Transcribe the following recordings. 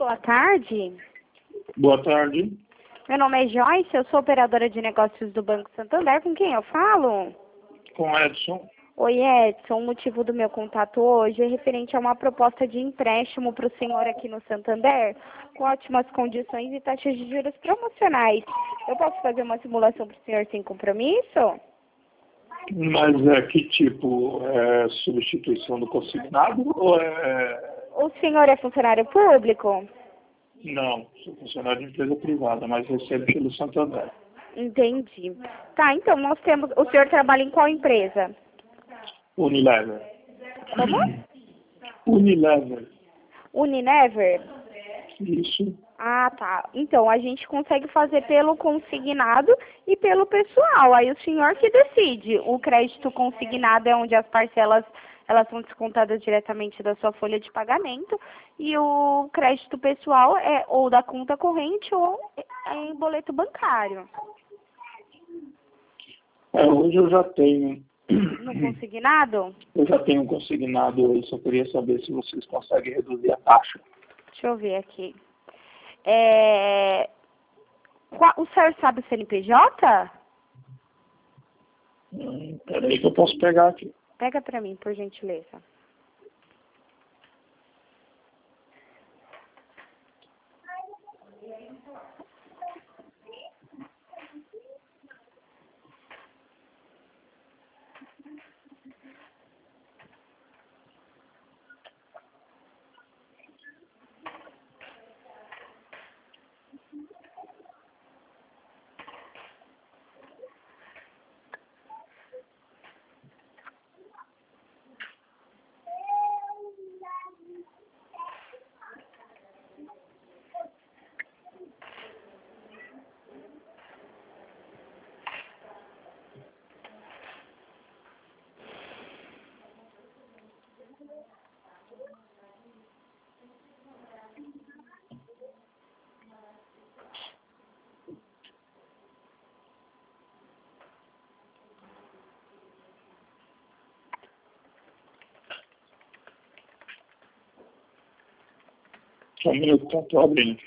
Boa tarde. Boa tarde. Meu nome é Joyce, eu sou operadora de negócios do Banco Santander. Com quem eu falo? Com Edson. Oi, Edson. O motivo do meu contato hoje é referente a uma proposta de empréstimo para o senhor aqui no Santander, com ótimas condições e taxas de juros promocionais. Eu posso fazer uma simulação para o senhor sem compromisso? Mas é que tipo? É substituição do consignado ou é... O senhor é funcionário público? Não, sou funcionário de empresa privada, mas recebo pelo Santander. Entendi. Tá, então nós temos... O senhor trabalha em qual empresa? Unilever. Como? Unilever. Unilever? Isso. Ah, tá. Então, a gente consegue fazer pelo consignado e pelo pessoal. Aí o senhor que decide. O crédito consignado é onde as parcelas elas são descontadas diretamente da sua folha de pagamento. E o crédito pessoal é ou da conta corrente ou é em boleto bancário. Hoje eu já tenho. No consignado? Eu já tenho um consignado, eu só queria saber se vocês conseguem reduzir a taxa. Deixa eu ver aqui. O senhor sabe o CNPJ? Peraí que eu posso pegar aqui. Pega pra mim, por gentileza. Só um minuto que eu estou abrindo.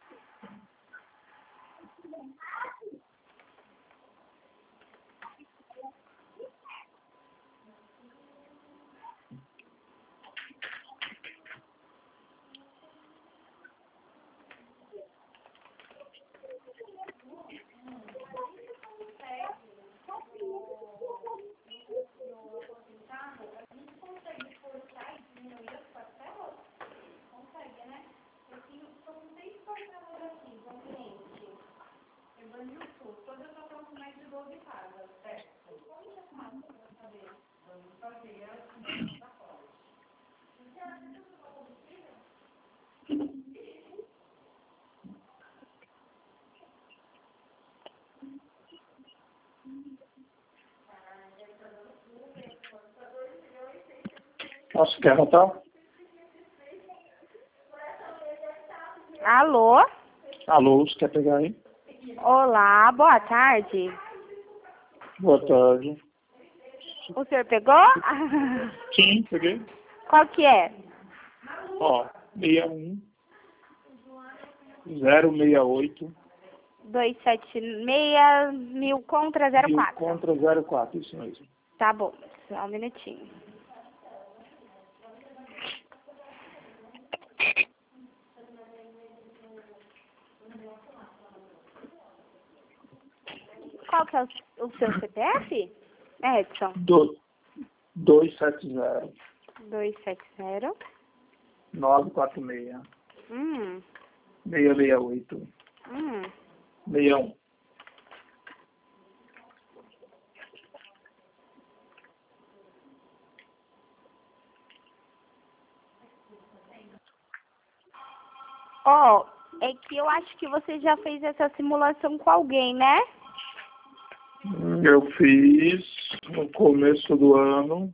Nossa, quer anotar? Alô? Alô, você quer pegar aí? Olá, boa tarde. Boa tarde. O senhor pegou? Sim, peguei. Qual que é? Ó, 61 068 276 mil contra e o 04. contra 04, isso mesmo. Tá bom, só um minutinho. Qual que é o seu CPF? Edson. 270 270. 946 Hum. 668 61. Ó, é que eu acho que você já fez essa simulação com alguém, né? Eu fiz no começo do ano.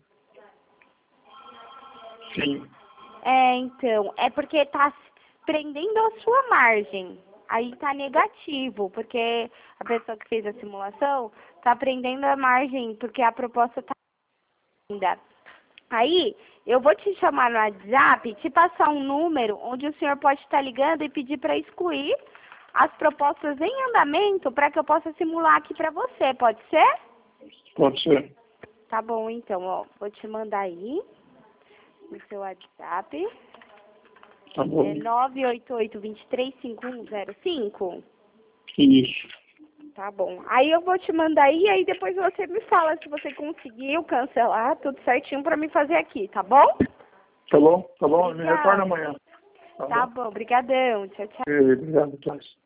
Sim. Então, é porque tá prendendo a sua margem. Aí tá negativo, porque a pessoa que fez a simulação tá prendendo a margem, porque a proposta tá ainda. Aí, eu vou te chamar no WhatsApp, te passar um número onde o senhor pode estar ligando e pedir para excluir as propostas em andamento para que eu possa simular aqui para você, pode ser? Pode ser. Tá bom, então, ó, vou te mandar aí no seu WhatsApp. Tá bom. É 988-235105. Isso. Tá bom. Aí eu vou te mandar aí, aí depois você me fala se você conseguiu cancelar tudo certinho pra me fazer aqui, tá bom? Tá bom, tá bom. Me Obrigada. retorna amanhã. Tá bom, brigadão. Tchau, tchau. Obrigado, Thais.